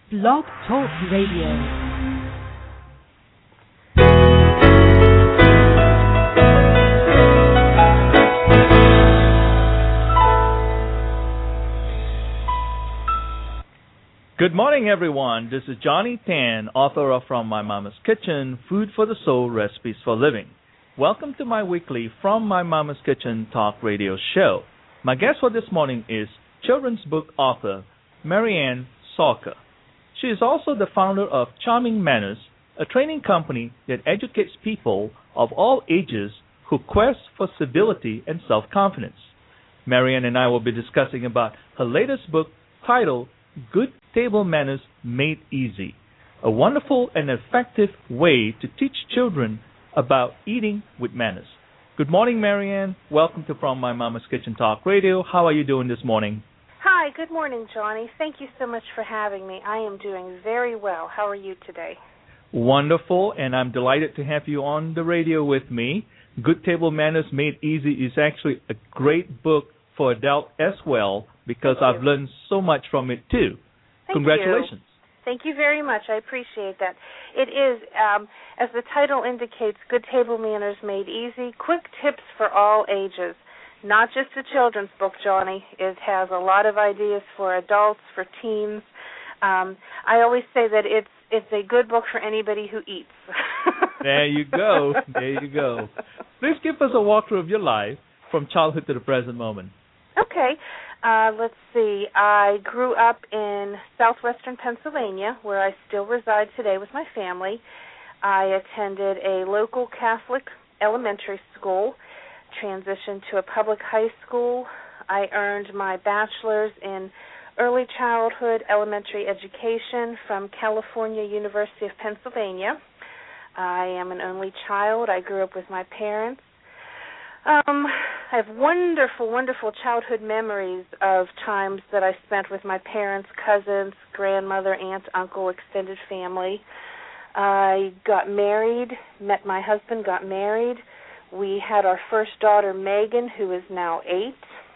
Blog Talk Radio. Good morning, everyone. This is Johnny Tan, author of From My Mama's Kitchen, Food for the Soul, Recipes for Living. Welcome to my weekly From My Mama's Kitchen talk radio show. My guest for this morning is children's book author Marianne Salker. She is also the founder of Charming Manners, a training company that educates people of all ages who quest for civility and self-confidence. Marianne and I will be discussing about her latest book titled Good Table Manners Made Easy, a wonderful and effective way to teach children about eating with manners. Good morning, Marianne. Welcome to From My Mama's Kitchen Talk Radio. How are you doing this morning? Hi, good morning, Johnny. Thank you so much for having me. I am doing very well. How are you today? Wonderful, and I'm delighted to have you on the radio with me. Good Table Manners Made Easy is actually a great book for adults as well because I've learned so much from it too. Congratulations. Thank you very much. I appreciate that. It is, as the title indicates, Good Table Manners Made Easy, quick tips for all ages. Not just a children's book, Johnny. It has a lot of ideas for adults, for teens. I always say that it's a good book for anybody who eats. There you go. There you go. Please give us a walkthrough of your life from childhood to the present moment. Okay. Let's see. I grew up in southwestern Pennsylvania, where I still reside today with my family. I attended a local Catholic elementary school, transitioned to a public high school. I earned my bachelor's in early childhood elementary education from California University of Pennsylvania. I am an only child. I grew up with my parents. I have wonderful, wonderful childhood memories of times that I spent with my parents, cousins, grandmother, aunt, uncle, extended family. I got married, met my husband, got married. We had our first daughter, Megan, who is now 8.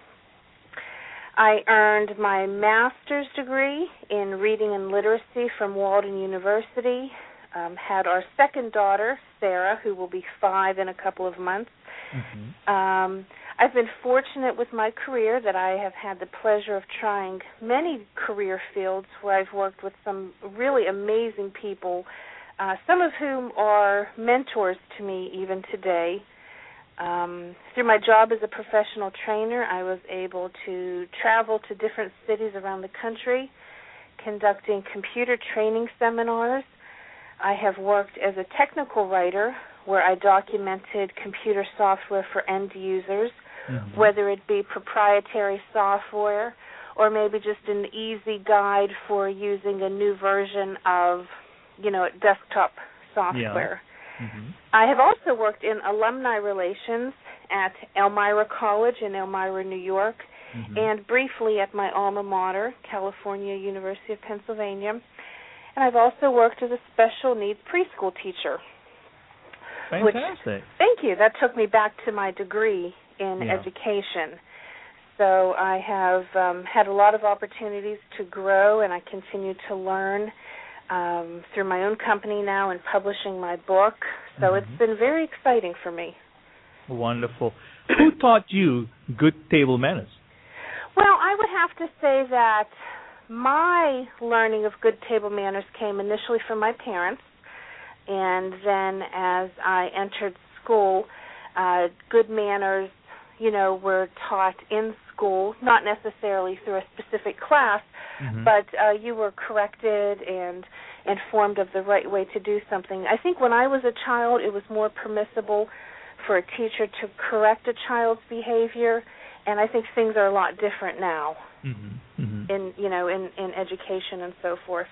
I earned my master's degree in reading and literacy from Walden University. Had our second daughter, Sarah, who will be 5 in a couple of months. Mm-hmm. I've been fortunate with my career that I have had the pleasure of trying many career fields where I've worked with some really amazing people, some of whom are mentors to me even today. Through my job as a professional trainer, I was able to travel to different cities around the country, conducting computer training seminars. I have worked as a technical writer where I documented computer software for end users, mm-hmm. whether it be proprietary software or maybe just an easy guide for using a new version of, desktop software. Yeah. Mm-hmm. I have also worked in alumni relations at Elmira College in Elmira, New York, mm-hmm. and briefly at my alma mater, California University of Pennsylvania. And I've also worked as a special needs preschool teacher. Fantastic. Thank you. That took me back to my degree in education. So I have had a lot of opportunities to grow, and I continue to learn through my own company now and publishing my book. So mm-hmm. It's been very exciting for me. Wonderful. Who taught you good table manners? Well, I would have to say that my learning of good table manners came initially from my parents, and then as I entered school, good manners, were taught in school, not necessarily through a specific class, mm-hmm. but you were corrected and informed of the right way to do something. I think when I was a child, it was more permissible for a teacher to correct a child's behavior, and I think things are a lot different now. Mm-hmm. Mm-hmm. in education and so forth.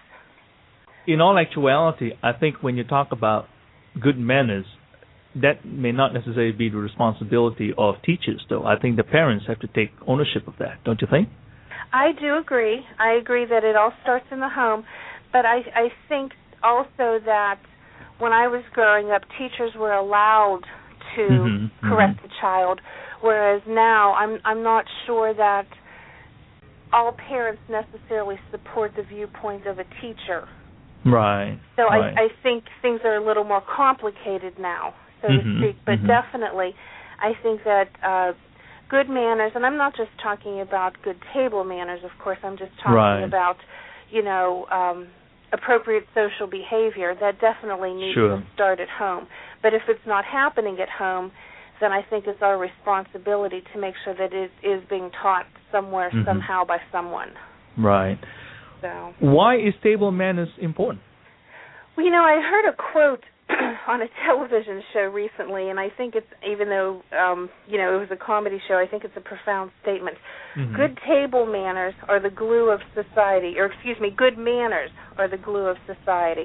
In all actuality, I think when you talk about good manners, that may not necessarily be the responsibility of teachers, though. I think the parents have to take ownership of that, don't you think? I do agree. I agree that it all starts in the home, but I think also that when I was growing up, teachers were allowed to mm-hmm. correct mm-hmm. the child, whereas now I'm not sure that all parents necessarily support the viewpoint of a teacher. Right. So right. I think things are a little more complicated now, so to speak. But definitely, I think that good manners, and I'm not just talking about good table manners, of course. I'm just talking about, appropriate social behavior. That definitely needs to start at home. But if it's not happening at home, then I think it's our responsibility to make sure that it is being taught somewhere, somehow, by someone. Right. So. Why is table manners important? Well, I heard a quote on a television show recently, and I think it's, even though, it was a comedy show, I think it's a profound statement. Good table manners are the glue of society, good manners are the glue of society.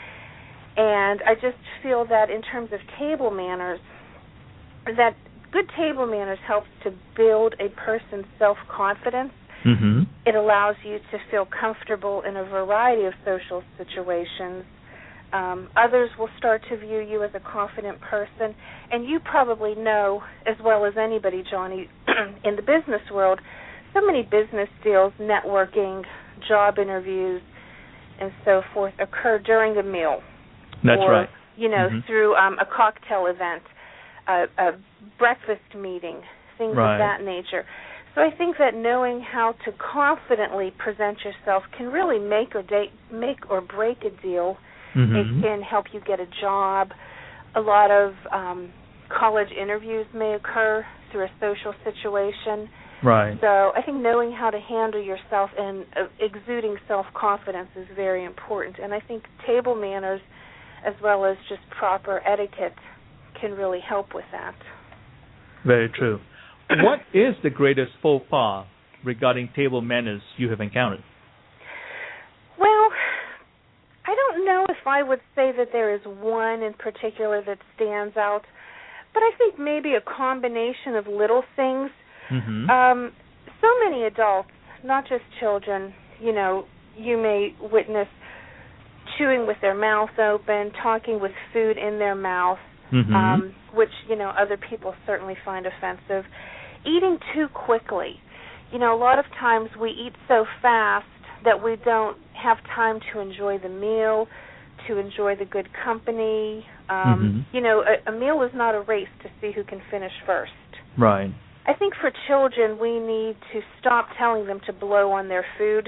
And I just feel that in terms of table manners, that good table manners helps to build a person's self-confidence. It allows you to feel comfortable in a variety of social situations. Others will start to view you as a confident person. And you probably know, as well as anybody, Johnny, in the business world, so many business deals, networking, job interviews, and so forth occur during a meal. That's right. Through a cocktail event, a breakfast meeting, things of that nature. So I think that knowing how to confidently present yourself can really make or break a deal. It can help you get a job. A lot of college interviews may occur through a social situation. Right. So I think knowing how to handle yourself and exuding self-confidence is very important. And I think table manners, as well as just proper etiquette, can really help with that. Very true. What is the greatest faux pas regarding table manners you have encountered? Well, I don't know if I would say that there is one in particular that stands out, but I think maybe a combination of little things. So many adults, not just children, you may witness chewing with their mouth open, talking with food in their mouth, which, other people certainly find offensive. Eating too quickly. A lot of times we eat so fast that we don't have time to enjoy the meal, to enjoy the good company. A meal is not a race to see who can finish first. Right. I think for children, we need to stop telling them to blow on their food.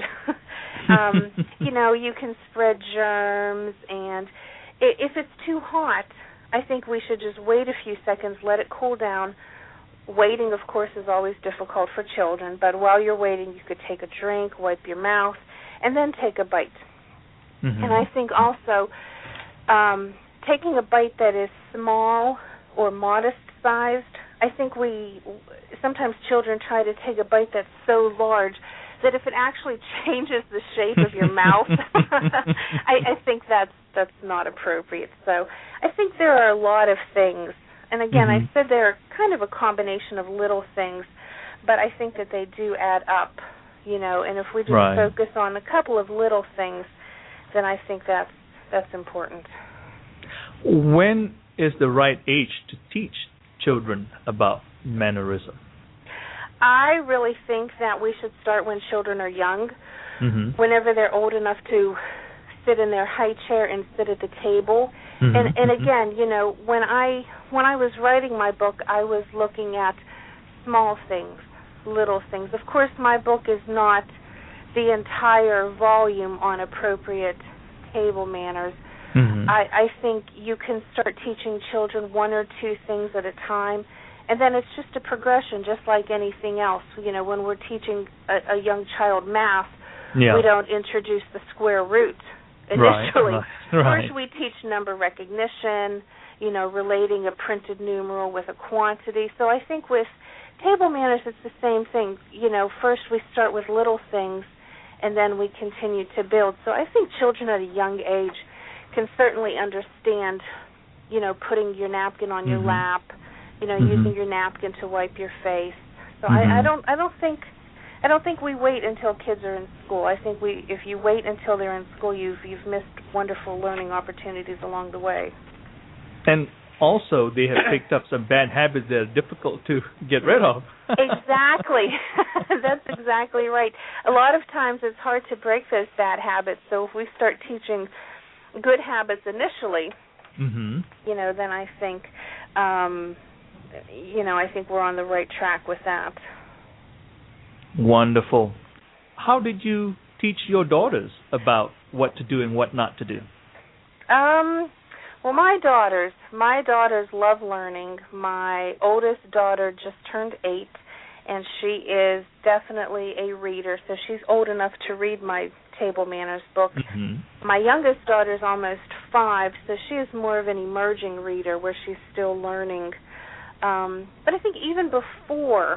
You can spread germs, and if it's too hot, I think we should just wait a few seconds, let it cool down. Waiting, of course, is always difficult for children, but while you're waiting, you could take a drink, wipe your mouth, and then take a bite. And I think also taking a bite that is small or modest-sized, I think sometimes children try to take a bite that's so large that if it actually changes the shape of your mouth, I think that's not appropriate. So I think there are a lot of things. And again, I said they're kind of a combination of little things, but I think that they do add up, and if we just focus on a couple of little things, then I think that's important. When is the right age to teach children about mannerism? I really think that we should start when children are young, whenever they're old enough to sit in their high chair and sit at the table. And again, when I was writing my book, I was looking at small things, little things. Of course, my book is not the entire volume on appropriate table manners. I think you can start teaching children one or two things at a time, and then it's just a progression, just like anything else. When we're teaching a young child math, we don't introduce the square root initially. First, we teach number recognition, relating a printed numeral with a quantity. So I think with table manners, it's the same thing. First we start with little things, and then we continue to build. So I think children at a young age can certainly understand, putting your napkin on your lap, using your napkin to wipe your face. So I don't think we wait until kids are in school. I think if you wait until they're in school, you've missed wonderful learning opportunities along the way. And also they have picked up some bad habits that are difficult to get rid of. Exactly. That's exactly right. A lot of times it's hard to break those bad habits, so if we start teaching good habits initially, then I think, I think we're on the right track with that. Wonderful. How did you teach your daughters about what to do and what not to do? Well, my daughters love learning. My oldest daughter just turned 8, and she is definitely a reader, so she's old enough to read my table manners book. My youngest daughter is almost 5, so she is more of an emerging reader where she's still learning. But I think even before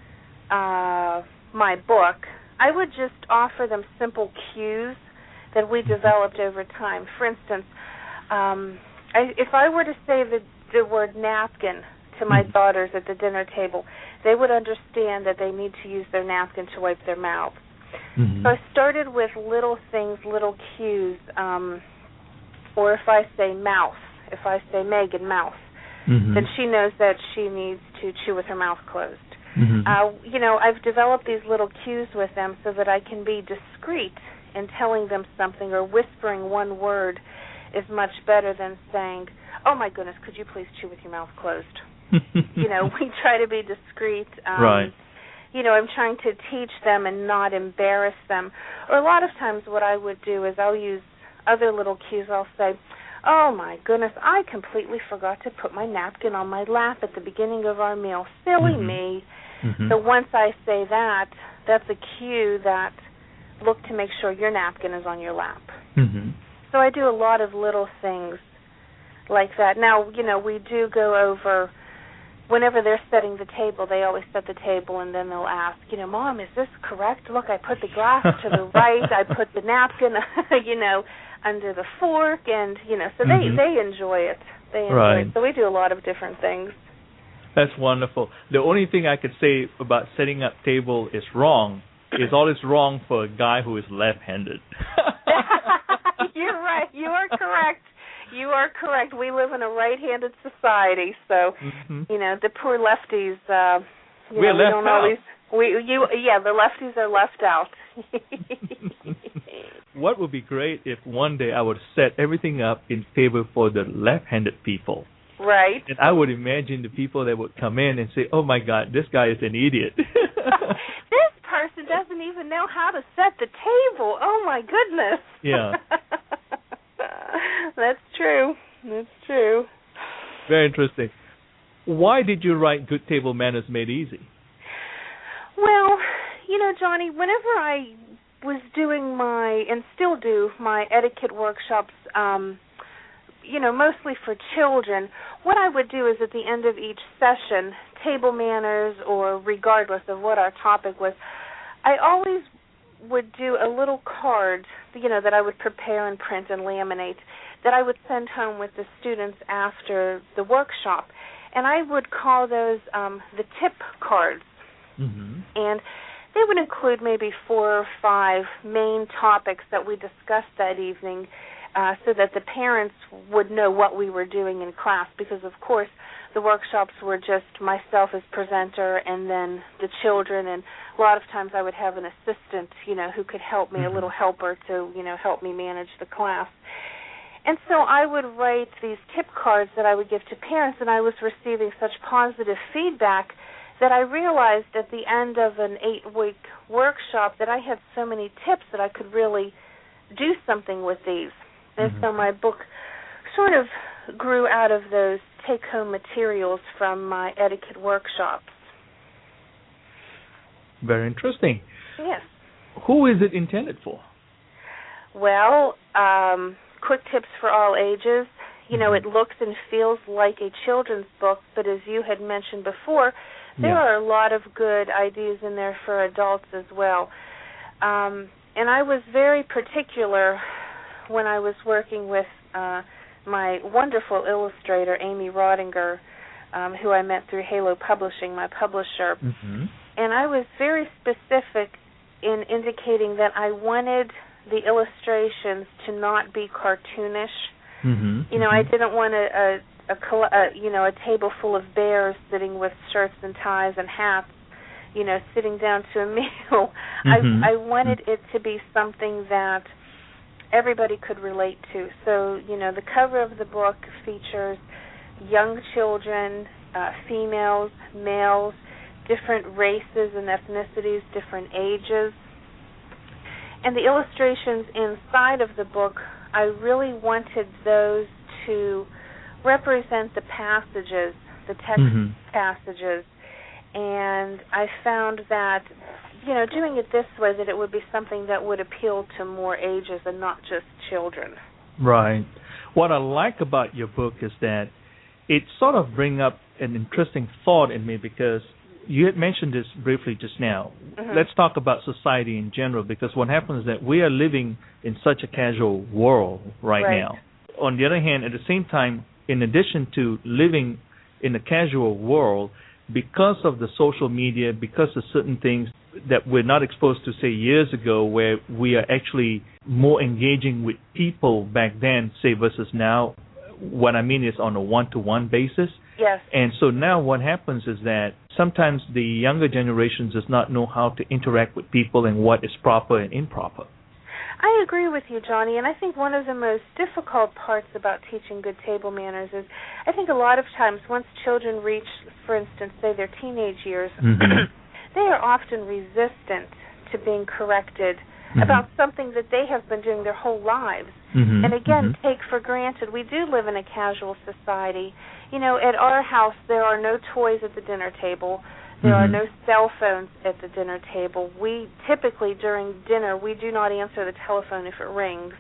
my book, I would just offer them simple cues that we developed over time. For instance, if I were to say the word napkin to my daughters at the dinner table, they would understand that they need to use their napkin to wipe their mouths. So I started with little things, little cues, or if I say mouse, if I say Megan, mouse, then she knows that she needs to chew with her mouth closed. I've developed these little cues with them so that I can be discreet in telling them something, or whispering one word is much better than saying, "Oh my goodness, could you please chew with your mouth closed?" We try to be discreet. Right. I'm trying to teach them and not embarrass them. Or a lot of times what I would do is I'll use other little cues. I'll say, "Oh my goodness, I completely forgot to put my napkin on my lap at the beginning of our meal. Silly me." So once I say that, that's a cue that look to make sure your napkin is on your lap. So I do a lot of little things like that. Now, we do go over, whenever they're setting the table, they always set the table and then they'll ask, "Mom, is this correct? Look, I put the glass to the right, I put the napkin, under the fork," and, so they enjoy it. They enjoy it. So we do a lot of different things. That's wonderful. The only thing I could say about setting up table is wrong is always wrong for a guy who is left-handed. You're right. You are correct. You are correct. We live in a right-handed society, so the poor lefties. We're left don't out. always. The lefties are left out. What would be great if one day I would set everything up in favor for the left-handed people. Right. And I would imagine the people that would come in and say, "Oh my God, this guy is an idiot." This person doesn't even know how to set the table. Oh my goodness. Yeah. That's true. That's true. Very interesting. Why did you write Good Table Manners Made Easy? Well, Johnny, whenever I was doing and still do my etiquette workshops, mostly for children, what I would do is at the end of each session, table manners or regardless of what our topic was, I always would do a little card, that I would prepare and print and laminate, that I would send home with the students after the workshop. And I would call those the tip cards. And they would include maybe 4 or 5 main topics that we discussed that evening, so that the parents would know what we were doing in class, because, of course, the workshops were just myself as presenter and then the children, and a lot of times I would have an assistant, who could help me, a little helper to, help me manage the class. And so I would write these tip cards that I would give to parents, and I was receiving such positive feedback that I realized at the end of an 8-week workshop that I had so many tips that I could really do something with these. And so my book sort of grew out of those take-home materials from my etiquette workshops. Very interesting. Yes. Who is it intended for? Well, quick tips for all ages. It looks and feels like a children's book, but as you had mentioned before, there are a lot of good ideas in there for adults as well. And I was very particular when I was working with my wonderful illustrator, Amy Rodinger, who I met through Halo Publishing, my publisher. And I was very specific in indicating that I wanted the illustrations to not be cartoonish. I didn't want a table full of bears sitting with shirts and ties and hats, sitting down to a meal. Mm-hmm. I wanted it to be something that everybody could relate to. So, the cover of the book features young children, females, males, different races and ethnicities, different ages. And the illustrations inside of the book, I really wanted those to represent the passages, the text passages. And I found that, doing it this way, that it would be something that would appeal to more ages and not just children. Right. What I like about your book is that it sort of brings up an interesting thought in me, because you had mentioned this briefly just now. Mm-hmm. Let's talk about society in general, because what happens is that we are living in such a casual world right now. On the other hand, at the same time, in addition to living in a casual world, because of the social media, because of certain things that we're not exposed to, say, years ago, where we are actually more engaging with people back then, say, versus now, what I mean is on a one-to-one basis. Yes. And so now what happens is that sometimes the younger generations does not know how to interact with people and what is proper and improper. I agree with you, Johnny, and I think one of the most difficult parts about teaching good table manners is I think a lot of times once children reach, for instance, say their teenage years, they are often resistant to being corrected about something that they have been doing their whole lives. And again, take for granted, we do live in a casual society. At our house, there are no toys at the dinner table. There are no cell phones at the dinner table. We typically, during dinner, we do not answer the telephone if it rings.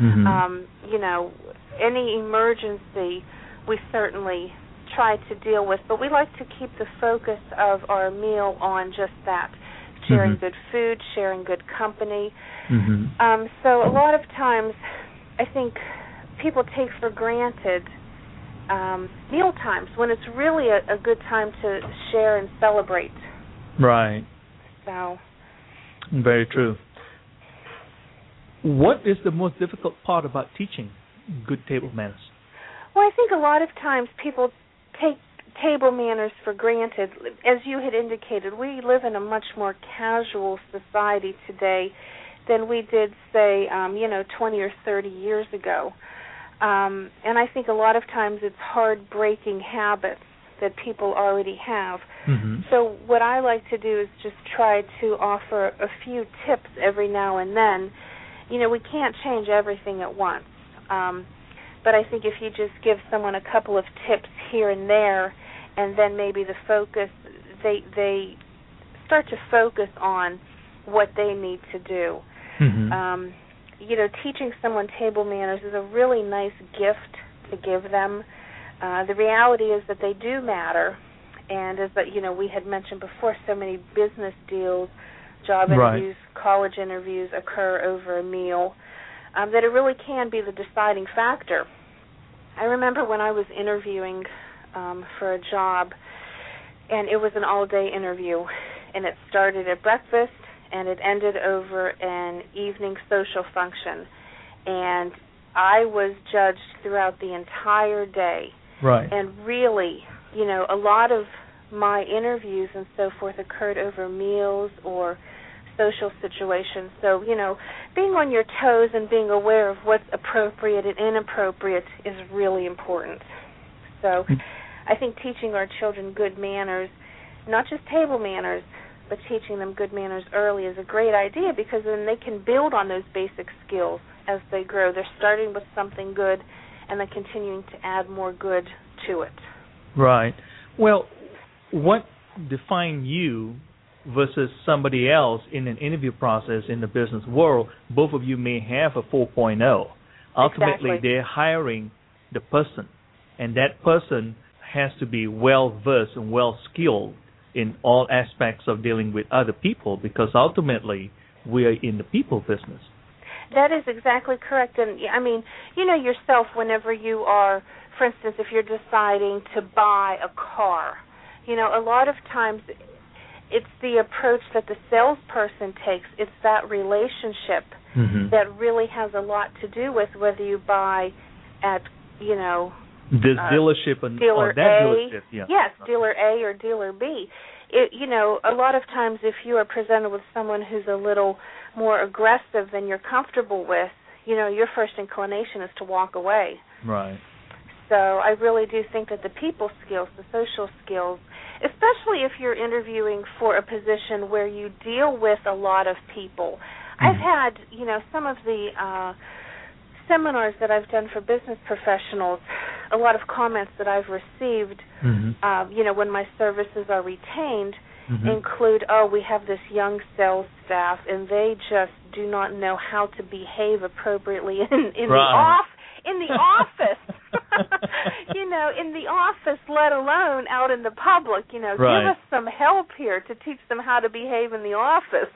Any emergency, we certainly try to deal with, but we like to keep the focus of our meal on just that, sharing good food, sharing good company. So a lot of times, I think people take for granted meal times when it's really a good time to share and celebrate. Right. So. Very true. What is the most difficult part about teaching good table manners? Well, I think a lot of times people take table manners for granted. As you had indicated, we live in a much more casual society today than we did, say, 20 or 30 years ago. And I think a lot of times it's hard breaking habits that people already have. So what I like to do is just try to offer a few tips every now and then. We can't change everything at once. But I think if you just give someone a couple of tips here and there, and then maybe the focus, they start to focus on what they need to do. Teaching someone table manners is a really nice gift to give them. The reality is that they do matter, and as we had mentioned before, so many business deals, job interviews, college interviews occur over a meal, that it really can be the deciding factor. I remember when I was interviewing for a job, and it was an all-day interview, and it started at breakfast, and it ended over an evening social function. And I was judged throughout the entire day. And really, a lot of my interviews and so forth occurred over meals or social situations. So, being on your toes and being aware of what's appropriate and inappropriate is really important. So I think teaching our children good manners, not just table manners, but teaching them good manners early is a great idea, because then they can build on those basic skills as they grow. They're starting with something good and then continuing to add more good to it. Right. Well, what defines you versus somebody else in an interview process in the business world? Both of you may have a 4.0. Ultimately, they're hiring the person, and that person has to be well-versed and well-skilled in all aspects of dealing with other people, because ultimately we are in the people business. That is exactly correct. And, I mean, yourself, whenever you are, for instance, if you're deciding to buy a car, a lot of times it's the approach that the salesperson takes. It's that relationship that really has a lot to do with whether you buy at, This dealership and dealer that A, dealership, yeah. Yes, dealer A or dealer B. A lot of times if you are presented with someone who's a little more aggressive than you're comfortable with, your first inclination is to walk away. Right. So I really do think that the people skills, the social skills, especially if you're interviewing for a position where you deal with a lot of people. I've had, some of the seminars that I've done for business professionals, a lot of comments that I've received, when my services are retained, include, we have this young sales staff, and they just do not know how to behave appropriately in the office. In the office, in the office, let alone out in the public. Give us some help here to teach them how to behave in the office.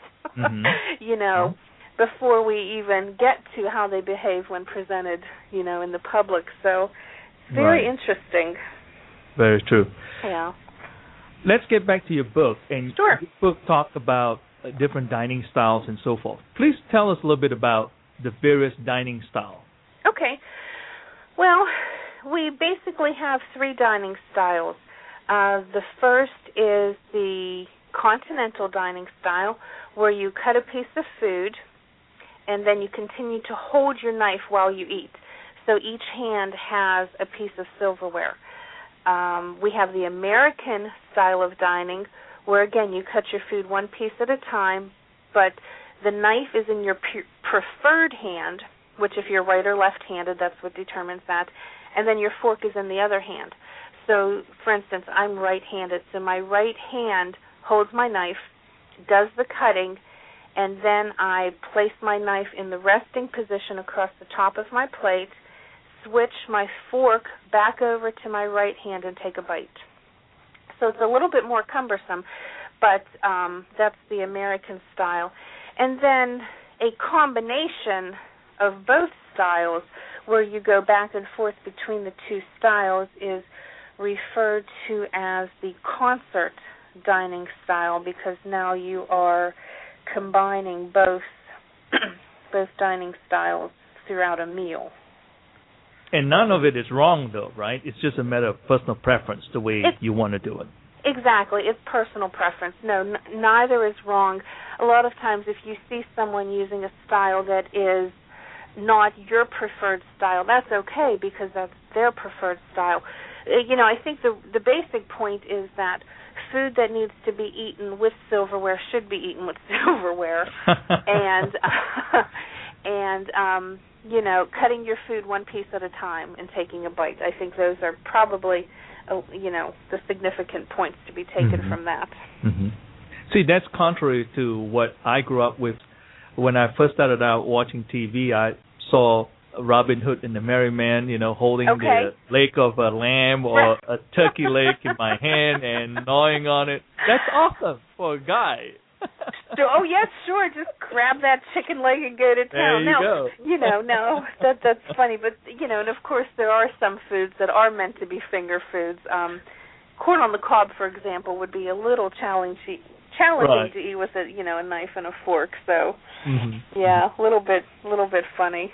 Before we even get to how they behave when presented, in the public. So, very interesting. Very true. Yeah. Let's get back to your book. And sure. Your book talked about different dining styles and so forth. Please tell us a little bit about the various dining styles. Okay. Well, we basically have 3 dining styles. The first is the continental dining style, where you cut a piece of food and then you continue to hold your knife while you eat. So each hand has a piece of silverware. We have the American style of dining, where, again, you cut your food one piece at a time, but the knife is in your preferred hand, which if you're right or left-handed, that's what determines that, and then your fork is in the other hand. So, for instance, I'm right-handed, so my right hand holds my knife, does the cutting, and then I place my knife in the resting position across the top of my plate, switch my fork back over to my right hand, and take a bite. So it's a little bit more cumbersome, but that's the American style. And then a combination of both styles, where you go back and forth between the 2 styles, is referred to as the concert dining style, because now you are combining both dining styles throughout a meal. And none of it is wrong, though, right? It's just a matter of personal preference, the way you want to do it. Exactly. It's personal preference. No, neither is wrong. A lot of times if you see someone using a style that is not your preferred style, that's okay, because that's their preferred style. I think the basic point is that food that needs to be eaten with silverware should be eaten with silverware. And cutting your food one piece at a time and taking a bite. I think those are probably, the significant points to be taken from that. See, that's contrary to what I grew up with. When I first started out watching TV, I saw Robin Hood and the Merry Man, holding the leg of a lamb or a turkey leg in my hand and gnawing on it. That's awesome for a guy. Yes, sure. Just grab that chicken leg and go to town. There you go. That's funny. But, and of course there are some foods that are meant to be finger foods. Corn on the cob, for example, would be a little challenging to eat with a knife and a fork. So, a little bit funny.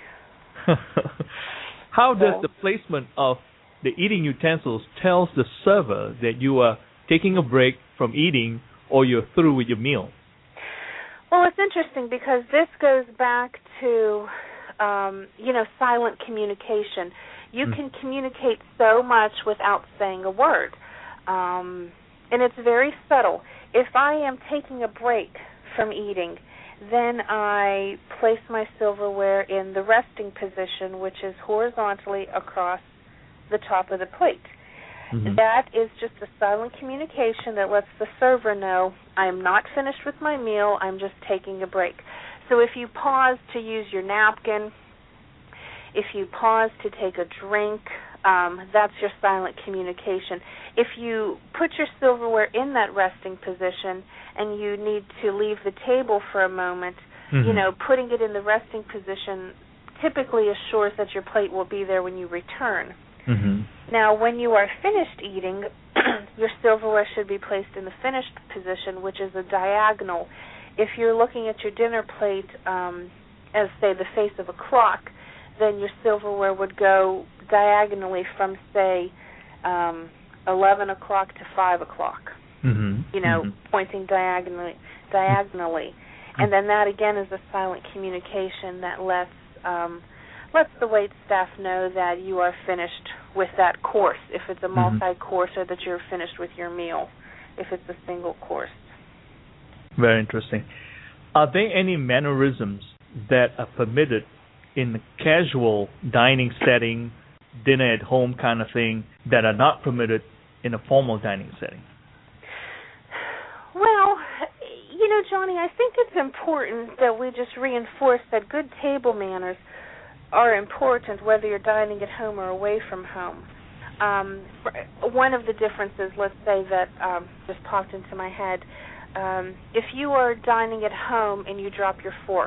How does the placement of the eating utensils tells the server that you are taking a break from eating or you're through with your meal? Well, it's interesting because this goes back to, silent communication. You can communicate so much without saying a word, and it's very subtle. If I am taking a break from eating, then I place my silverware in the resting position, which is horizontally across the top of the plate. That is just a silent communication that lets the server know I am not finished with my meal, I'm just taking a break. So if you pause to use your napkin, if you pause to take a drink, that's your silent communication. If you put your silverware in that resting position and you need to leave the table for a moment, putting it in the resting position typically assures that your plate will be there when you return. Now, when you are finished eating, your silverware should be placed in the finished position, which is a diagonal. If you're looking at your dinner plate as, say, the face of a clock, then your silverware would go diagonally from, say, 11 o'clock to 5 o'clock, pointing diagonally. And then that, again, is a silent communication that lets the wait staff know that you are finished with that course, if it's a multi-course, or that you're finished with your meal, if it's a single course. Very interesting. Are there any mannerisms that are permitted in the casual dining setting, dinner at home kind of thing, that are not permitted in a formal dining setting? Well, Johnny, I think it's important that we just reinforce that good table manners are important whether you're dining at home or away from home. One of the differences, let's say, that just popped into my head, if you are dining at home and you drop your fork,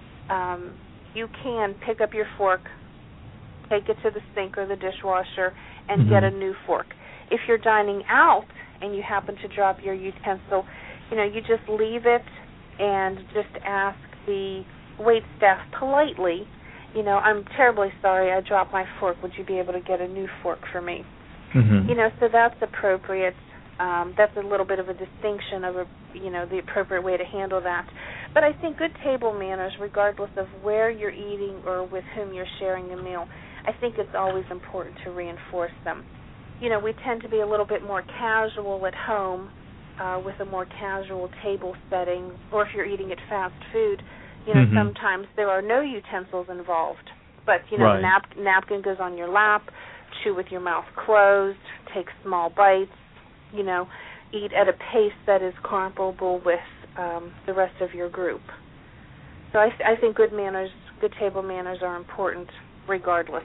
you can pick up your fork, take it to the sink or the dishwasher, and get a new fork. If you're dining out and you happen to drop your utensil, you just leave it and just ask the wait staff politely, I'm terribly sorry, I dropped my fork. Would you be able to get a new fork for me? So that's appropriate. That's a little bit of a distinction of the appropriate way to handle that. But I think good table manners, regardless of where you're eating or with whom you're sharing a meal, I think it's always important to reinforce them. We tend to be a little bit more casual at home with a more casual table setting, or if you're eating at fast food, sometimes there are no utensils involved. But, the napkin goes on your lap, chew with your mouth closed, take small bites, eat at a pace that is comparable with the rest of your group. So I think good table manners are important regardless.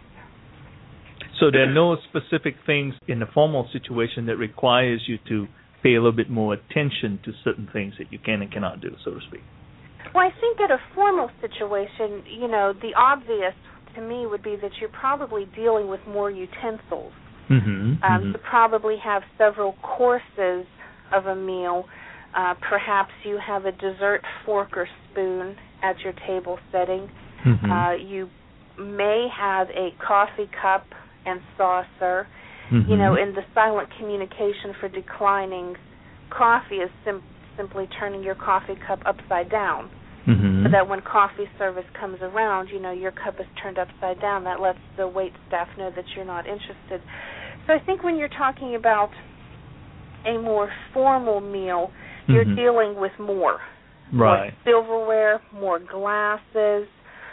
So there are no specific things in the formal situation that requires you to pay a little bit more attention to certain things that you can and cannot do, so to speak. Well, I think at a formal situation, the obvious to me would be that you're probably dealing with more utensils. You probably have several courses of a meal. Perhaps you have a dessert fork or spoon at your table setting. You may have a coffee cup and saucer. In the silent communication for declining, coffee is simply turning your coffee cup upside down. So that when coffee service comes around, your cup is turned upside down. That lets the wait staff know that you're not interested. So I think when you're talking about a more formal meal, you're dealing with more. More silverware, more glasses,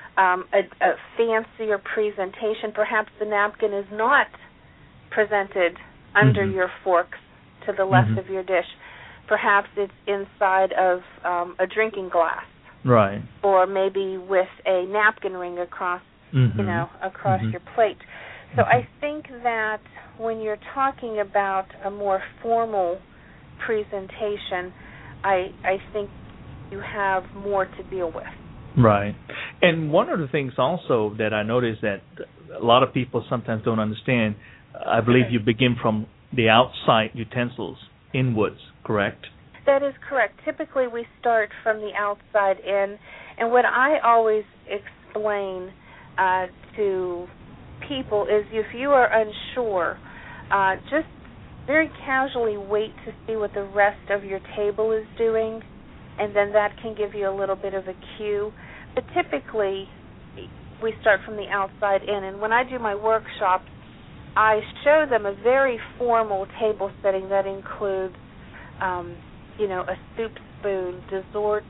a fancier presentation. Perhaps the napkin is not presented under your forks to the left of your dish. Perhaps it's inside of a drinking glass. Right. Or maybe with a napkin ring across, across your plate. So I think that when you're talking about a more formal presentation, I think you have more to deal with. Right. And one of the things also that I noticed that a lot of people sometimes don't understand, I believe you begin from the outside utensils inwards, correct? That is correct. Typically we start from the outside in, and what I always explain to people is if you are unsure, just very casually wait to see what the rest of your table is doing, and then that can give you a little bit of a cue. But typically we start from the outside in, and when I do my workshops, I show them a very formal table setting that includes a soup spoon, dessert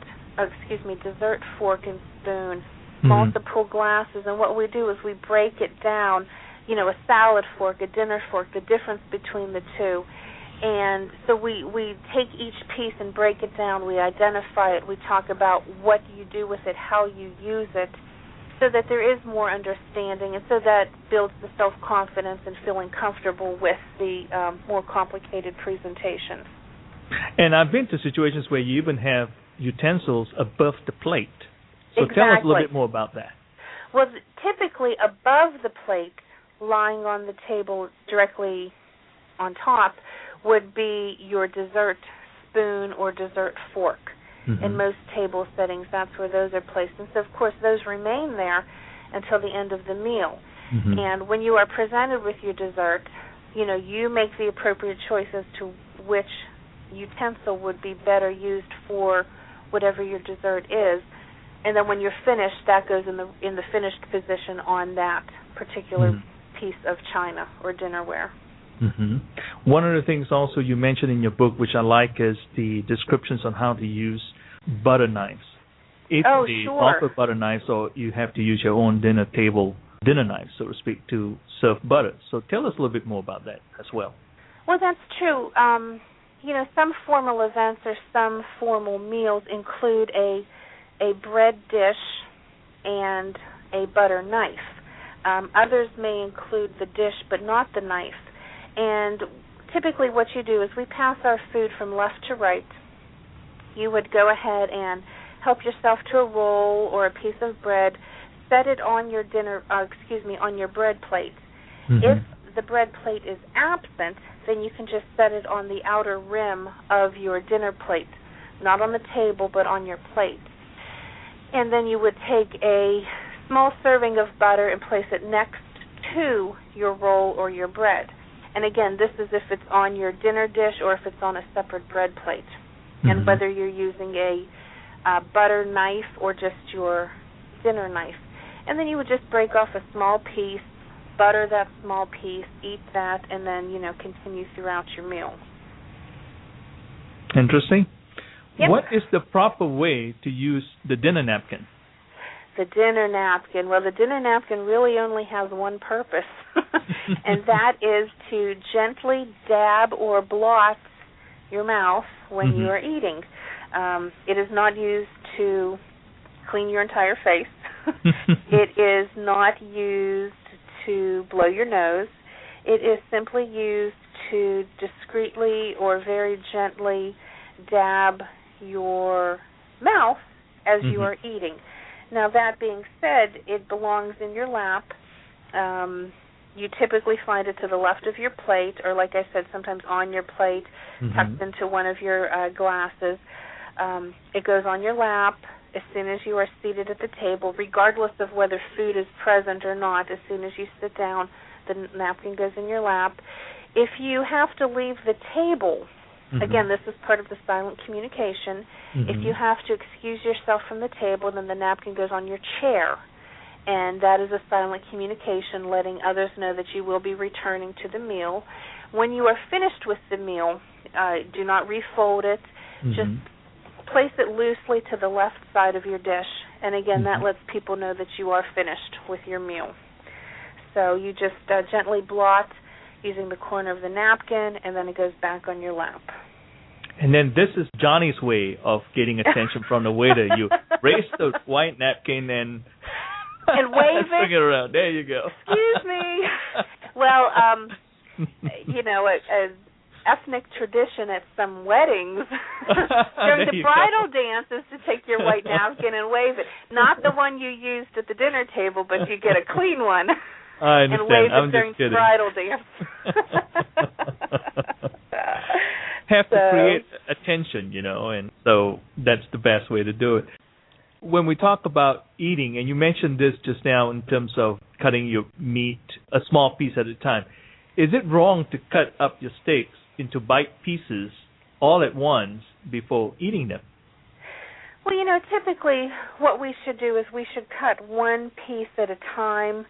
fork and spoon, multiple glasses, and what we do is we break it down, a salad fork, a dinner fork, the difference between the two. And so we take each piece and break it down, we identify it, we talk about what you do with it, how you use it, so that there is more understanding, and so that builds the self-confidence and feeling comfortable with the more complicated presentation. And I've been to situations where you even have utensils above the plate. So Exactly. Tell us a little bit more about that. Well, typically above the plate, lying on the table directly on top, would be your dessert spoon or dessert fork. In most table settings, that's where those are placed. And so, of course, those remain there until the end of the meal. Mm-hmm. And when you are presented with your dessert, you make the appropriate choice as to which utensil would be better used for whatever your dessert is. And then when you're finished, that goes in the finished position on that particular piece of china or dinnerware. Mm-hmm. One of the things also you mentioned in your book, which I like, is the descriptions on how to use butter knives. If they offer butter knives, or you have to use your own dinner knife, so to speak, to serve butter. So tell us a little bit more about that as well. Well, that's true. Some formal events or some formal meals include a bread dish and a butter knife. Others may include the dish but not the knife. And typically what you do is we pass our food from left to right. You would go ahead and help yourself to a roll or a piece of bread, set it on your on your bread plate. Mm-hmm. If the bread plate is absent, then you can just set it on the outer rim of your dinner plate, not on the table, but on your plate. And then you would take a small serving of butter and place it next to your roll or your bread. And again, this is if it's on your dinner dish or if it's on a separate bread plate. Mm-hmm. And whether you're using a butter knife or just your dinner knife. And then you would just break off a small piece, butter that small piece, eat that, and then, continue throughout your meal. Interesting. Yep. What is the proper way to use the dinner napkin? The dinner napkin. Well, the dinner napkin really only has one purpose, and that is to gently dab or blot your mouth when you are eating. It is not used to clean your entire face. It is not used to blow your nose. It is simply used to discreetly or very gently dab your mouth as you are eating. Now, that being said, it belongs in your lap. You typically find it to the left of your plate, or like I said, sometimes on your plate, tucked into one of your glasses. It goes on your lap as soon as you are seated at the table, regardless of whether food is present or not. As soon as you sit down, the napkin goes in your lap. If you have to leave the table, again, this is part of the silent communication. If you have to excuse yourself from the table, then the napkin goes on your chair. And that is a silent communication letting others know that you will be returning to the meal. When you are finished with the meal, do not refold it. Just place it loosely to the left side of your dish. And again, that lets people know that you are finished with your meal. So you just gently blot using the corner of the napkin, and then it goes back on your lap. And then this is Johnny's way of getting attention from the waiter. You raise the white napkin and wave it. Swing it around. There you go. Excuse me. Well, an ethnic tradition at some weddings during the bridal dance is to take your white napkin and wave it. Not the one you used at the dinner table, but you get a clean one. I understand. And wave I'm it during just kidding. the bridal dance. Have to create attention, and so that's the best way to do it. When we talk about eating, and you mentioned this just now in terms of cutting your meat a small piece at a time, is it wrong to cut up your steaks into bite pieces all at once before eating them? Well, typically what we should do is we should cut one piece at a time.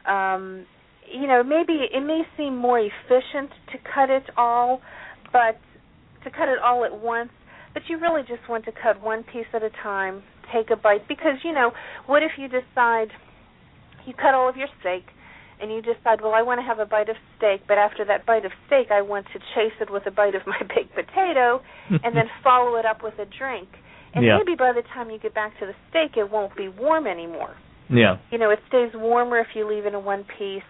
Maybe it may seem more efficient to cut it all, but to cut it all at once, but you really just want to cut one piece at a time, take a bite, because, what if you decide you cut all of your steak and you decide, well, I want to have a bite of steak, but after that bite of steak, I want to chase it with a bite of my baked potato and then follow it up with a drink. And maybe by the time you get back to the steak, it won't be warm anymore. Yeah. It stays warmer if you leave it in one piece.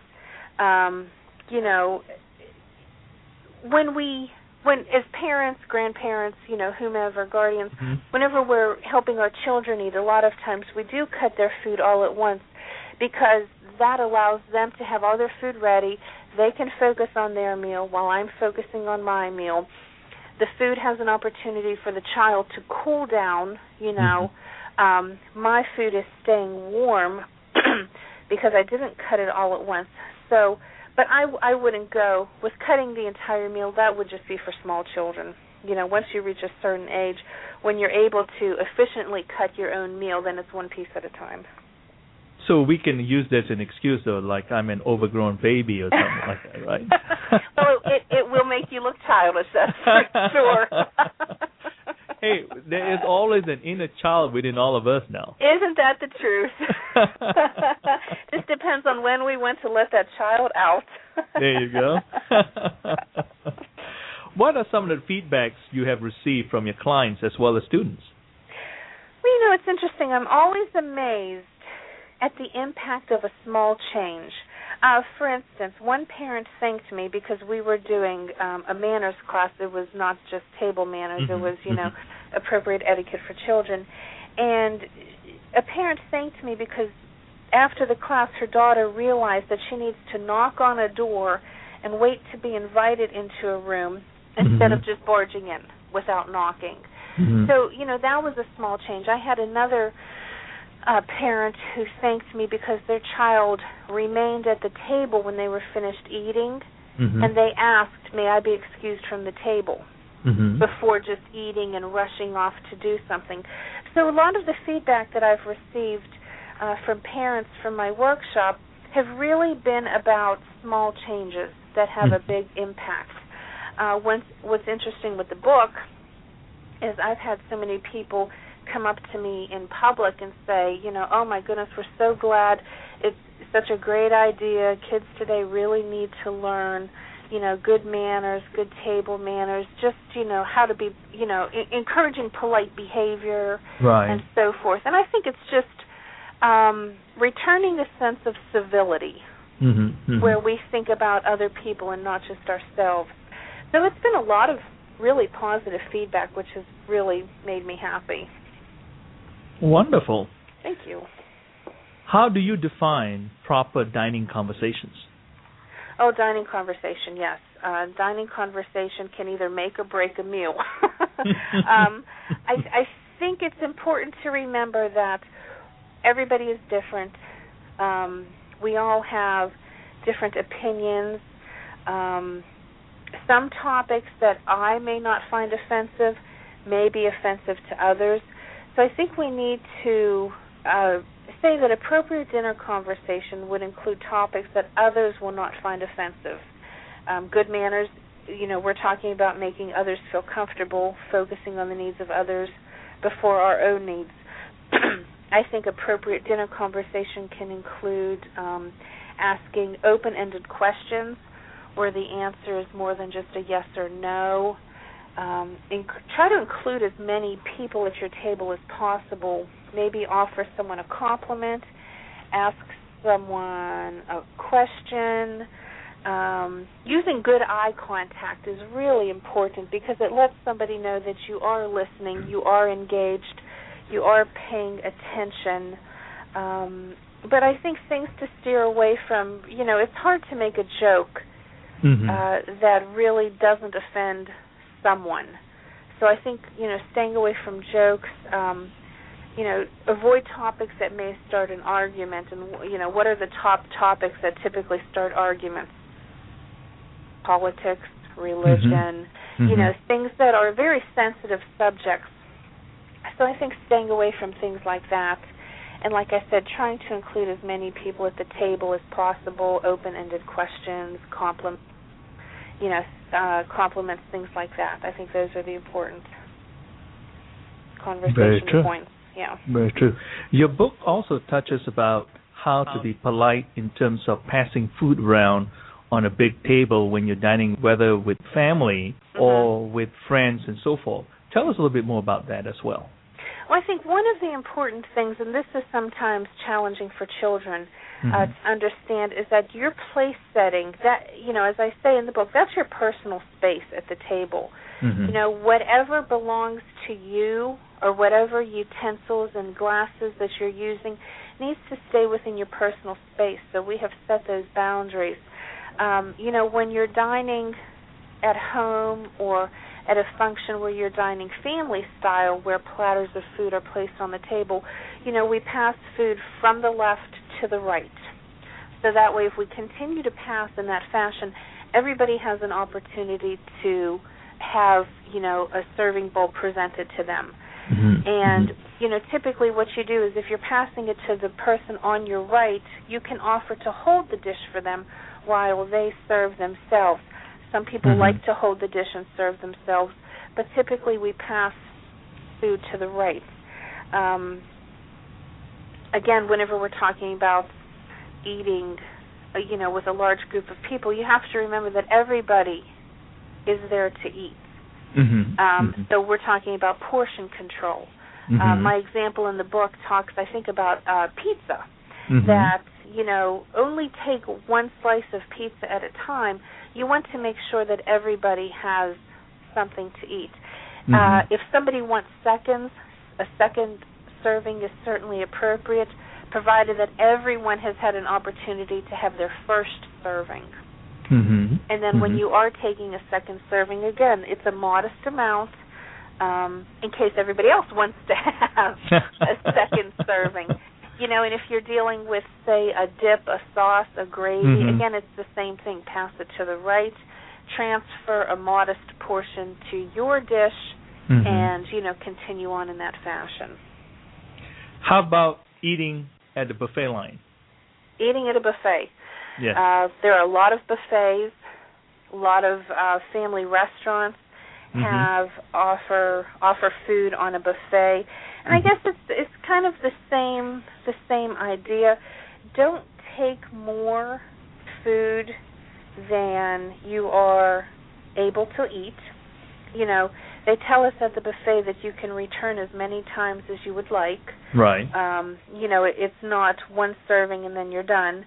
When as parents, grandparents, whomever, guardians, whenever we're helping our children eat, a lot of times we do cut their food all at once because that allows them to have all their food ready. They can focus on their meal while I'm focusing on my meal. The food has an opportunity for the child to cool down, My food is staying warm because I didn't cut it all at once. So, but I wouldn't go with cutting the entire meal. That would just be for small children. You know, once you reach a certain age, when you're able to efficiently cut your own meal, then it's one piece at a time. So we can use this as an excuse, though, like I'm an overgrown baby or something like that, right? Well, it will make you look childish, that's for sure. Hey, there is always an inner child within all of us now. Isn't that the truth? Just depends on when we went to let that child out. There you go. What are some of the feedbacks you have received from your clients as well as students? Well, you know, it's interesting. I'm always amazed at the impact of a small change. For instance, one parent thanked me because we were doing a manners class. It was not just table manners. It was, you know, appropriate etiquette for children. And a parent thanked me because after the class, her daughter realized that she needs to knock on a door and wait to be invited into a room instead of just barging in without knocking. So, you know, that was a small change. I had another parent who thanked me because their child remained at the table when they were finished eating, and they asked, may I be excused from the table before just eating and rushing off to do something. So a lot of the feedback that I've received from parents from my workshop have really been about small changes that have a big impact. What's interesting with the book is I've had so many people come up to me in public and say, you know, oh my goodness, we're so glad. It's such a great idea. Kids today really need to learn, you know, good manners, good table manners, just, you know, how to be, you know, encouraging polite behavior and so forth. And I think it's just returning a sense of civility where we think about other people and not just ourselves. So it's been a lot of really positive feedback, which has really made me happy. Wonderful. Thank you. How do you define proper dining conversations? Oh, dining conversation, yes. Dining conversation can either make or break a meal. I think it's important to remember that everybody is different. We all have different opinions. Some topics that I may not find offensive may be offensive to others. So I think we need to say that appropriate dinner conversation would include topics that others will not find offensive. Good manners, you know, we're talking about making others feel comfortable, focusing on the needs of others before our own needs. I think appropriate dinner conversation can include asking open-ended questions where the answer is more than just a yes or no. Try to include as many people at your table as possible. Maybe offer someone a compliment, ask someone a question. Using good eye contact is really important because it lets somebody know that you are listening, you are engaged, you are paying attention. But I think things to steer away from, you know, it's hard to make a joke that really doesn't offend someone. So I think, you know, staying away from jokes, you know, avoid topics that may start an argument. And, you know, what are the top topics that typically start arguments? Politics, religion, you know, things that are very sensitive subjects. So I think staying away from things like that. And like I said, trying to include as many people at the table as possible, open-ended questions, compliments, things like that. I think those are the important conversation points. Yeah. Very true. Your book also touches about how to be polite in terms of passing food around on a big table when you're dining, whether with family or with friends and so forth. Tell us a little bit more about that as well. Well, I think one of the important things, and this is sometimes challenging for children to understand, is that your place setting, that, you know, as I say in the book, that's your personal space at the table. You know, whatever belongs to you or whatever utensils and glasses that you're using needs to stay within your personal space. So we have set those boundaries. You know, when you're dining at home or at a function where you're dining family style, where platters of food are placed on the table, you know, we pass food from the left to the right. So that way, if we continue to pass in that fashion, everybody has an opportunity to have, a serving bowl presented to them. Mm-hmm. And, typically what you do is if you're passing it to the person on your right, you can offer to hold the dish for them while they serve themselves. Some people like to hold the dish and serve themselves, but typically we pass food to the right. Again, whenever we're talking about eating, with a large group of people, you have to remember that everybody is there to eat. So we're talking about portion control. My example in the book talks, I think, about pizza, that, only take one slice of pizza at a time. You want to make sure that everybody has something to eat. If somebody wants seconds, a second serving is certainly appropriate, provided that everyone has had an opportunity to have their first serving. And then when you are taking a second serving, again, it's a modest amount in case everybody else wants to have a second serving. And if you're dealing with, say, a dip, a sauce, a gravy, again, it's the same thing. Pass it to the right, transfer a modest portion to your dish, and, continue on in that fashion. How about eating at the buffet line? Eating at a buffet. Yes. There are a lot of buffets, a lot of family restaurants offer food on a buffet, and I guess it's kind of the same idea. Don't take more food than you are able to eat. They tell us at the buffet that you can return as many times as you would like. Right. It's not one serving and then you're done.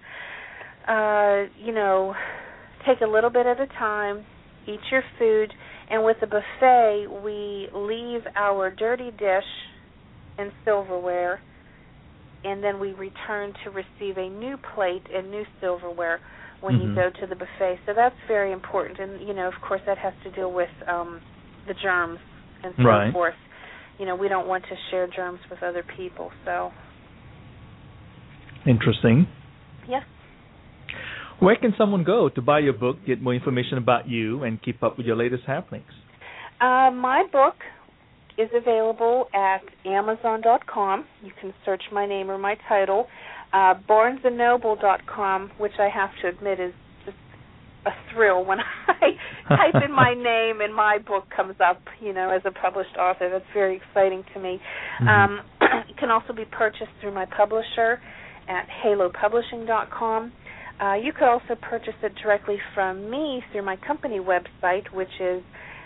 Take a little bit at a time, eat your food, and with the buffet, we leave our dirty dish and silverware, and then we return to receive a new plate and new silverware when you go to the buffet. So that's very important, and, of course, that has to deal with the germs and so forth. We don't want to share germs with other people, so. Interesting. Yeah. Where can someone go to buy your book, get more information about you, and keep up with your latest happenings? My book is available at Amazon.com. You can search my name or my title. BarnesandNoble.com, which I have to admit is just a thrill when I type in my name and my book comes up, as a published author. That's very exciting to me. It can also be purchased through my publisher at HaloPublishing.com. You could also purchase it directly from me through my company website, which is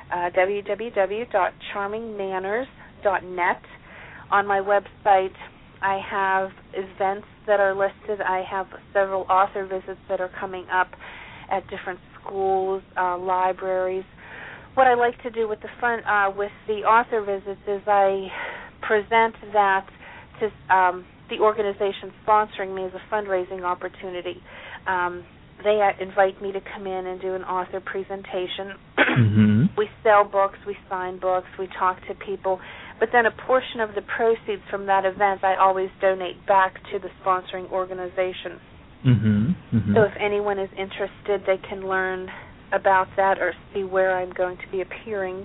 www.charmingmanners.net. On my website, I have events that are listed. I have several author visits that are coming up at different schools, libraries. What I like to do with the author visits is I present that to the organization sponsoring me as a fundraising opportunity. They invite me to come in and do an author presentation. We sell books, we sign books, we talk to people, but then a portion of the proceeds from that event I always donate back to the sponsoring organization. So if anyone is interested, they can learn about that or see where I'm going to be appearing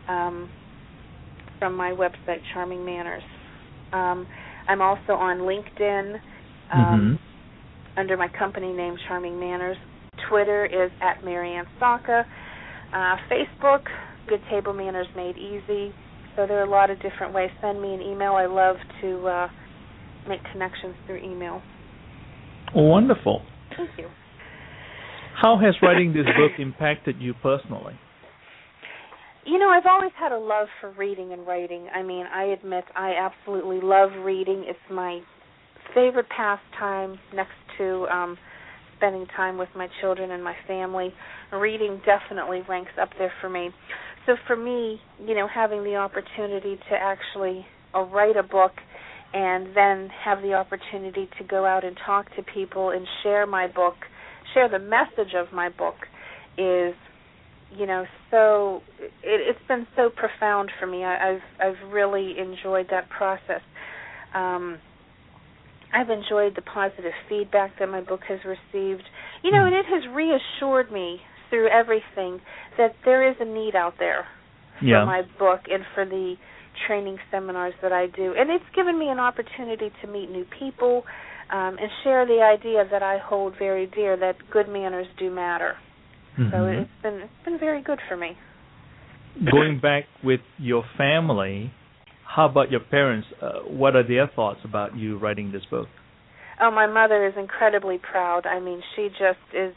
from my website, Charming Manners. I'm also on LinkedIn under my company name, Charming Manners. Twitter is at Marianne Saka. Facebook, Good Table Manners Made Easy. So there are a lot of different ways. Send me an email. I love to make connections through email. Wonderful. Thank you. How has writing this book impacted you personally? I've always had a love for reading and writing. I mean, I admit I absolutely love reading. It's my favorite pastime next to spending time with my children and my family. Reading definitely ranks up there for me. So for me, having the opportunity to actually write a book and then have the opportunity to go out and talk to people and share my book, share the message of my book is, so it's been so profound for me. I've really enjoyed that process. I've enjoyed the positive feedback that my book has received. You know, and it has reassured me through everything that there is a need out there for my book and for the training seminars that I do. And it's given me an opportunity to meet new people and share the idea that I hold very dear, that good manners do matter. Mm-hmm. So it's been very good for me. Going back with your family, how about your parents? What are their thoughts about you writing this book? Oh, my mother is incredibly proud. I mean, she is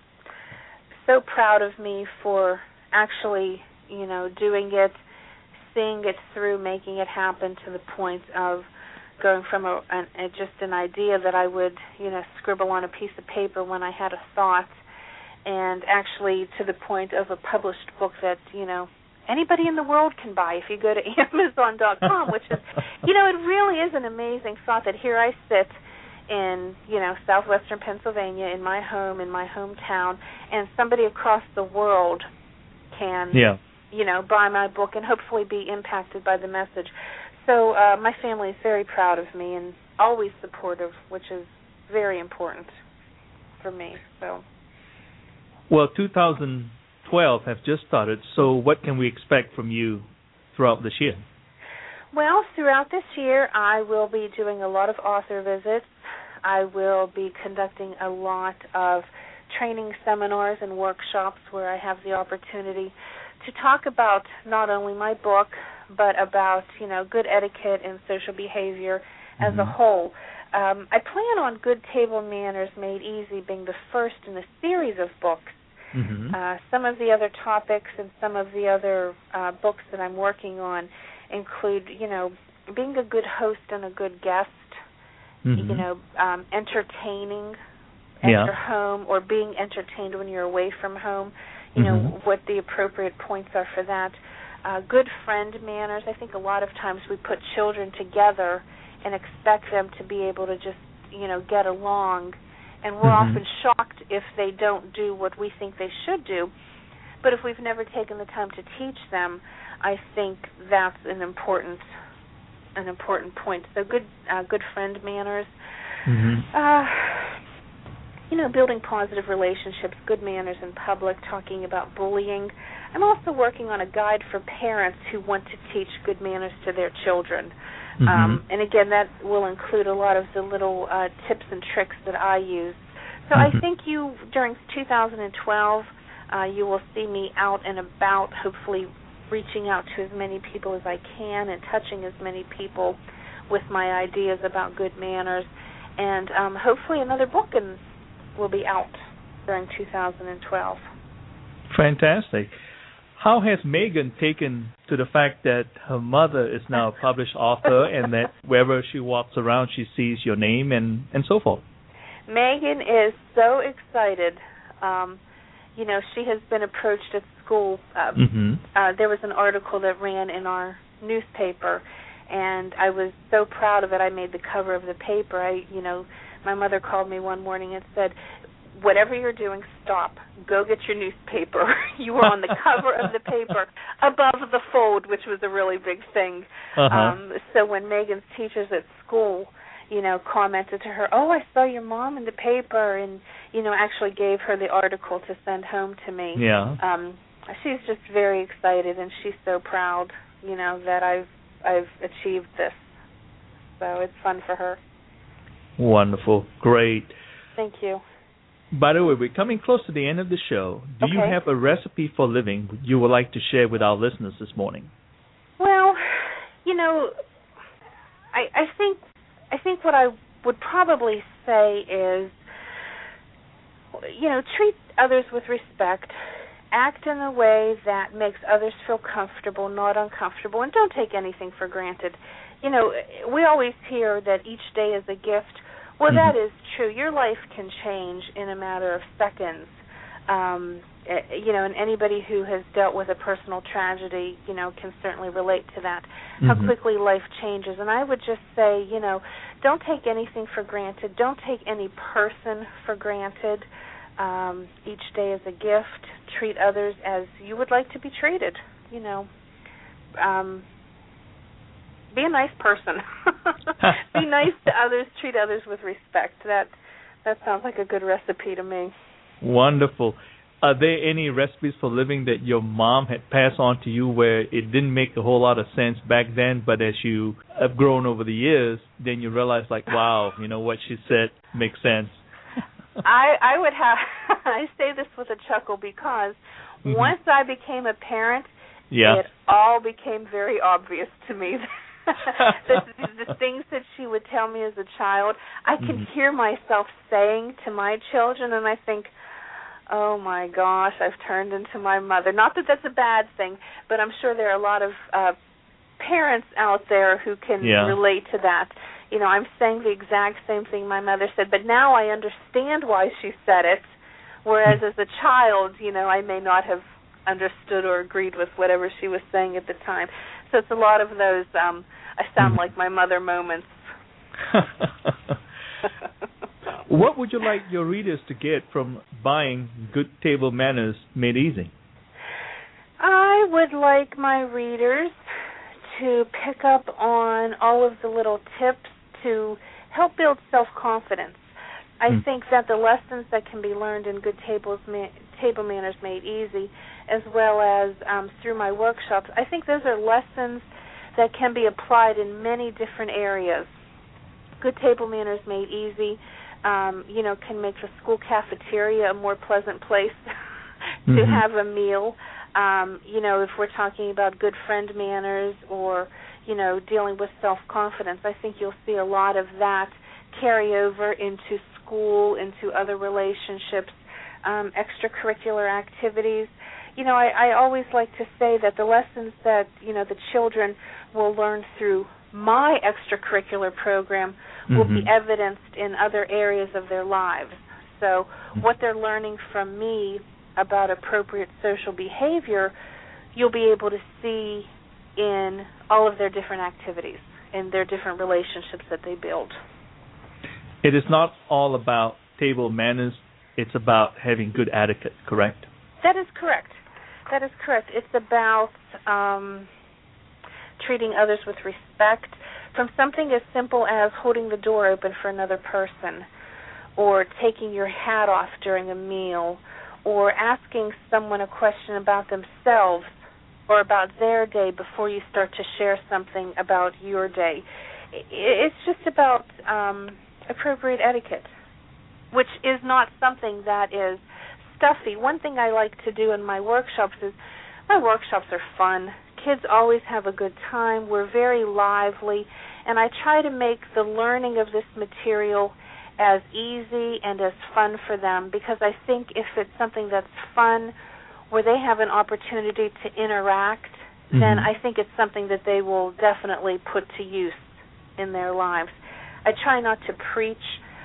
so proud of me for actually, you know, doing it, seeing it through, making it happen to the point of going from just an idea that I would, you know, scribble on a piece of paper when I had a thought, and actually to the point of a published book that, you know, anybody in the world can buy if you go to Amazon.com, which is, you know, it really is an amazing thought that here I sit in, you know, southwestern Pennsylvania, in my home, in my hometown, and somebody across the world can, you know, buy my book and hopefully be impacted by the message. So my family is very proud of me and always supportive, which is very important for me. So, well, 2012 have just started, so what can we expect from you throughout this year? Well, throughout this year, I will be doing a lot of author visits. I will be conducting a lot of training seminars and workshops where I have the opportunity to talk about not only my book, but about, you know, good etiquette and social behavior as a whole. I plan on Good Table Manners Made Easy being the first in a series of books. Some of the other topics and some of the other books that I'm working on include, you know, being a good host and a good guest, you know, entertaining at your home or being entertained when you're away from home, you know, what the appropriate points are for that. Good friend manners. I think a lot of times we put children together and expect them to be able to just, you know, get along, and we're often shocked if they don't do what we think they should do. But if we've never taken the time to teach them, I think that's an important point. So good friend manners. You know, building positive relationships, good manners in public, talking about bullying. I'm also working on a guide for parents who want to teach good manners to their children. And again, that will include a lot of the little tips and tricks that I use. So I think during 2012, you will see me out and about, hopefully reaching out to as many people as I can and touching as many people with my ideas about good manners. And hopefully another book will be out during 2012. Fantastic. How has Megan taken to the fact that her mother is now a published author and that wherever she walks around she sees your name and so forth? Megan is so excited. You know, she has been approached at school. There was an article that ran in our newspaper, and I was so proud of it. I made the cover of the paper. My mother called me one morning and said, whatever you're doing, stop. Go get your newspaper. You were on the cover of the paper above the fold, which was a really big thing. So when Megan's teachers at school, commented to her, oh, I saw your mom in the paper, and, actually gave her the article to send home to me. Yeah. She's just very excited, and she's so proud, that I've achieved this. So it's fun for her. Wonderful. Great. Thank you. By the way, we're coming close to the end of the show. Do you have a recipe for living you would like to share with our listeners this morning? Well, I think what I would probably say is, treat others with respect, act in a way that makes others feel comfortable, not uncomfortable, and don't take anything for granted. We always hear that each day is a gift. Well, that is true. Your life can change in a matter of seconds. And anybody who has dealt with a personal tragedy, can certainly relate to that, how quickly life changes. And I would just say, don't take anything for granted. Don't take any person for granted. Each day is a gift. Treat others as you would like to be treated, be a nice person. Be nice to others, treat others with respect. That sounds like a good recipe to me. Wonderful. Are there any recipes for living that your mom had passed on to you where it didn't make a whole lot of sense back then, but as you have grown over the years, then you realize, like, wow, what she said makes sense? I would have, I say this with a chuckle because once I became a parent, it all became very obvious to me. The things that she would tell me as a child, I can hear myself saying to my children, and I think, oh my gosh, I've turned into my mother. Not that that's a bad thing, but I'm sure there are a lot of parents out there who can relate to that. I'm saying the exact same thing my mother said, but now I understand why she said it, whereas as a child, I may not have understood or agreed with whatever she was saying at the time. So it's a lot of those I sound like my mother moments. What would you like your readers to get from buying Good Table Manners Made Easy? I would like my readers to pick up on all of the little tips to help build self-confidence. I think that the lessons that can be learned in Good Table Manners Made Easy, as well as through my workshops, I think those are lessons that can be applied in many different areas. Good Table Manners Made Easy, can make the school cafeteria a more pleasant place to have a meal. If we're talking about good friend manners or, dealing with self-confidence, I think you'll see a lot of that carry over into school, into other relationships, extracurricular activities. I always like to say that the lessons that, the children will learn through my extracurricular program will be evidenced in other areas of their lives. So what they're learning from me about appropriate social behavior, you'll be able to see in all of their different activities and their different relationships that they build. It is not all about table manners. It's about having good etiquette, correct? That is correct. It's about treating others with respect, from something as simple as holding the door open for another person, or taking your hat off during a meal, or asking someone a question about themselves or about their day before you start to share something about your day. It's just about appropriate etiquette, which is not something that is stuffy. One thing I like to do in my workshops is my workshops are fun. Kids always have a good time. We're very lively, and I try to make the learning of this material as easy and as fun for them, because I think if it's something that's fun, where they have an opportunity to interact, then I think it's something that they will definitely put to use in their lives. I try not to preach.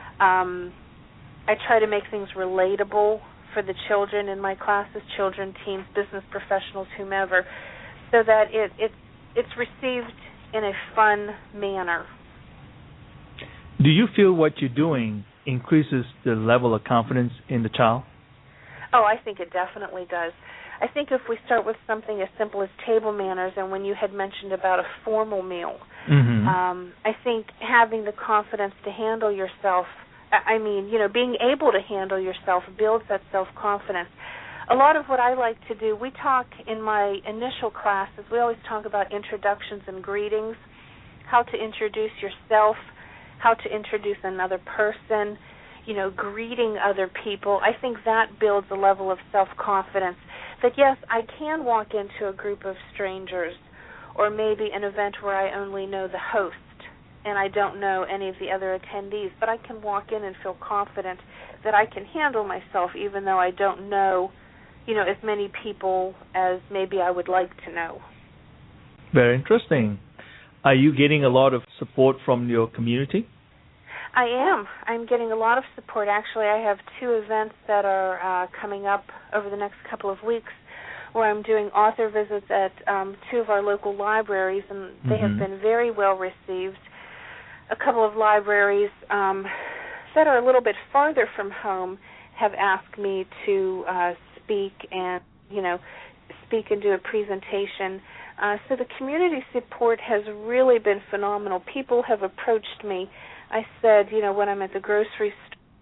I try to make things relatable for the children in my classes, children, teens, business professionals, whomever, so that it's received in a fun manner. Do you feel what you're doing increases the level of confidence in the child? Oh, I think it definitely does. I think if we start with something as simple as table manners, and when you had mentioned about a formal meal, I think having the confidence to handle yourself, being able to handle yourself builds that self-confidence. A lot of what I like to do, we talk in my initial classes, we always talk about introductions and greetings, how to introduce yourself, how to introduce another person, greeting other people. I think that builds a level of self-confidence that, yes, I can walk into a group of strangers or maybe an event where I only know the host and I don't know any of the other attendees, but I can walk in and feel confident that I can handle myself even though I don't know, as many people as maybe I would like to know. Very interesting. Are you getting a lot of support from your community? I am. I'm getting a lot of support. Actually, I have 2 events that are coming up over the next couple of weeks where I'm doing author visits at 2 of our local libraries, and they have been very well received. A couple of libraries that are a little bit farther from home have asked me to speak and do a presentation So the community support has really been phenomenal. People have approached me. I said, when I'm at the grocery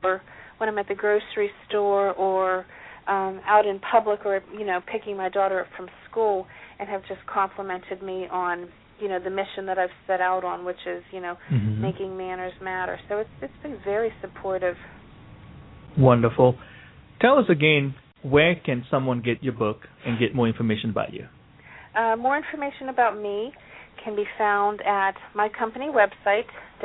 store, or out in public, or picking my daughter up from school, and have just complimented me on the mission that I've set out on, which is making manners matter. So it's been very supportive. Wonderful. Tell us again, where can someone get your book and get more information about you? More information about me can be found at my company website,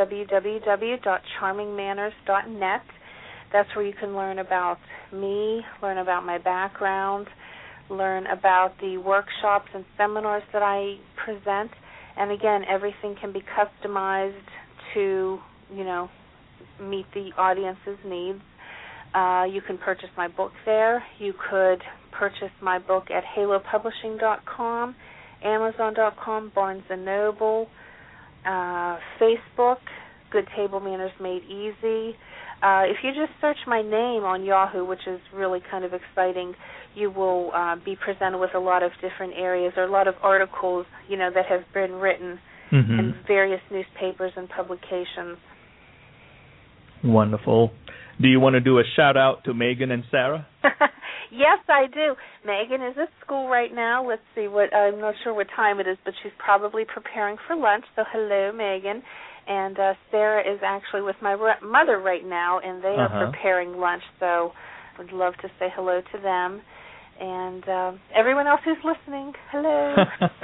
www.charmingmanners.net. That's where you can learn about me, learn about my background, learn about the workshops and seminars that I present. And again, everything can be customized to, meet the audience's needs. You can purchase my book there. You could purchase my book at halopublishing.com, Amazon.com, Barnes & Noble, Facebook, Good Table Manners Made Easy. If you just search my name on Yahoo, which is really kind of exciting, you will be presented with a lot of different areas, or a lot of articles, that have been written in various newspapers and publications. Wonderful. Do you want to do a shout-out to Megan and Sarah? Yes, I do. Megan is at school right now. Let's see, I'm not sure what time it is, but she's probably preparing for lunch, so hello, Megan. And Sarah is actually with my mother right now, and they are preparing lunch, so I'd love to say hello to them. And everyone else who's listening, hello.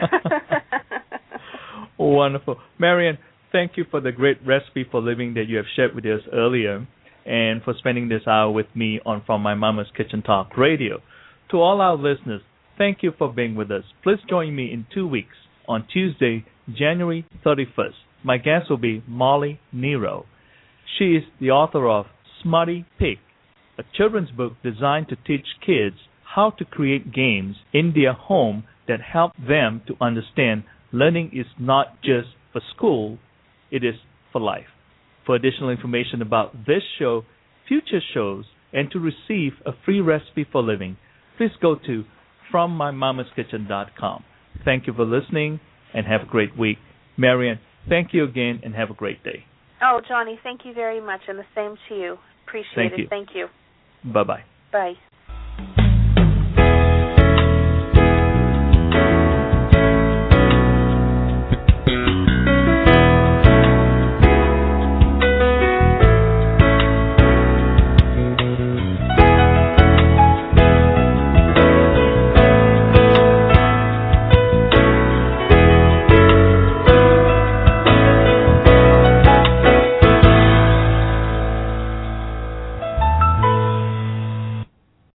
Wonderful. Marian, thank you for the great recipe for living that you have shared with us earlier, and for spending this hour with me on From My Mama's Kitchen Talk Radio. To all our listeners, thank you for being with us. Please join me in 2 weeks on Tuesday, January 31st. My guest will be Molly Nero. She is the author of Smarty Pig, a children's book designed to teach kids how to create games in their home that help them to understand learning is not just for school, it is for life. For additional information about this show, future shows, and to receive a free recipe for living, please go to FromMyMamasKitchen.com. Thank you for listening, and have a great week. Marian, thank you again, and have a great day. Oh, Johnny, thank you very much, and the same to you. Appreciate it. Thank you. Thank you. Bye-bye. Bye.